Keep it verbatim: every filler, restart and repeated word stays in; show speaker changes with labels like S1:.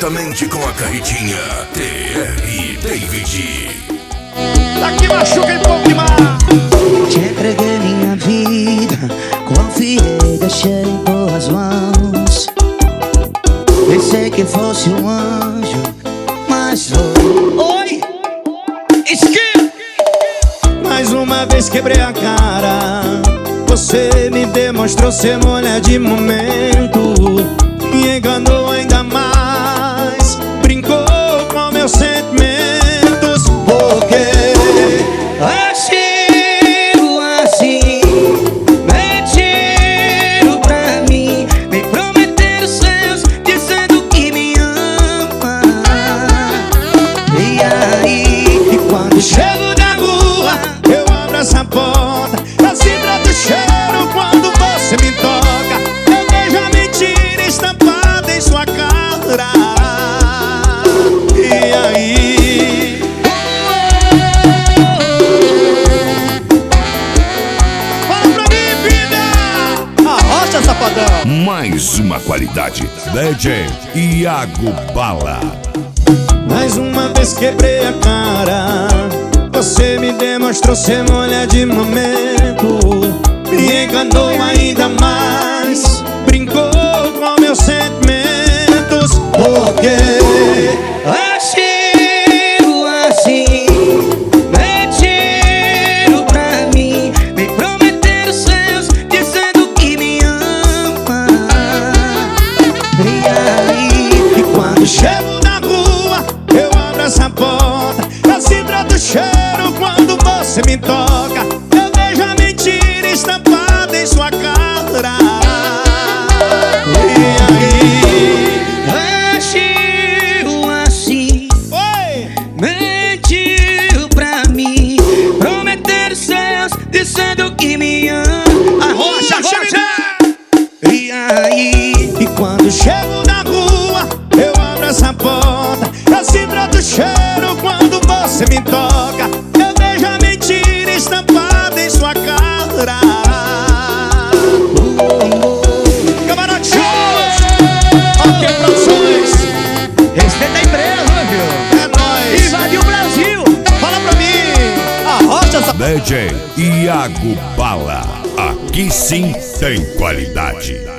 S1: diretamente com a carretinha T R David.
S2: Daqui machuca e pouco demais.
S3: Te entreguei minha vida, confiei, deixei em boas mãos. Pensei que fosse um anjo, mas foi.
S2: Oi! Esqui! Mais uma vez quebrei a cara. Você me demonstrou ser mulher de momento. Me enganou ainda mais. Brincou com meus sentimentos. Porque
S3: agiu assim, mentiram pra mim, me prometeram céus, dizendo que me ama. E aí, e quando
S2: chego na rua, eu abro essa porta, assim trato o cheiro quando você me toca. Eu vejo a mentira estampada em sua cara. E aí, fala pra mim, vida! Arrocha, safadão!
S1: Mais uma qualidade, D J Iago Bala.
S2: Mais uma vez quebrei a cara. Você me demonstrou ser mulher de momento. Me enganou ainda mais. Brincou com meus sentimentos. Porque
S3: agiu assim, mentiram pra mim, me prometeram céus, dizendo que me ama. E aí, e quando
S2: chego na rua, eu abro essa porta, assim trato o cheiro quando você me toca. Eu vejo a mentira estampada em sua cara. E aí,
S3: agiu assim,
S2: oi!
S3: mentiu pra mim, prometeram céus, dizendo que me ama.
S2: Arrocha, arrocha!
S3: E aí,
S2: E quando chego na rua, eu abro essa porta, assim trato o cheiro quando você me toca. Eu vejo a mentira estampada em sua cara. Camarote Shows, OK Produções,
S3: respeita a empresa, viu?
S2: é nóis.
S3: Invadiu o Brasil.
S2: Fala pra mim, arrocha essa...
S1: D J Iago Bala. Aqui sim tem qualidade.